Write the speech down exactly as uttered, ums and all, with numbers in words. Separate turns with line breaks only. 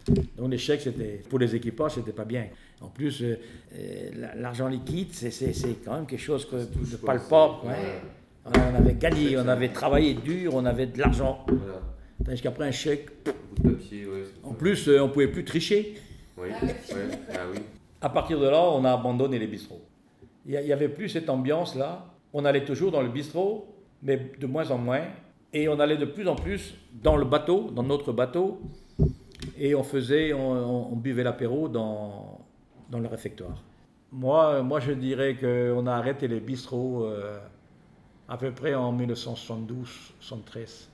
Donc les chèques, c'était, pour les équipages, c'était pas bien. En plus, euh, euh, l'argent liquide, c'est, c'est, c'est quand même quelque chose que, de palpable. Ouais. Ouais. On avait gagné, on avait travaillé dur, on avait de l'argent. Voilà. Tandis qu'après un chèque,
de papier, ouais,
en plus, euh, on pouvait plus tricher.
Oui, ouais. Ah, oui.
À partir de là, on a abandonné les bistrots. Il n'y avait plus cette ambiance-là. On allait toujours dans le bistrot, mais de moins en moins. Et on allait de plus en plus dans le bateau, dans notre bateau. Et on faisait, on, on buvait l'apéro dans, dans le réfectoire. Moi, moi, je dirais qu'on a arrêté les bistrots euh, à peu près en mille neuf cent soixante-douze soixante-treize.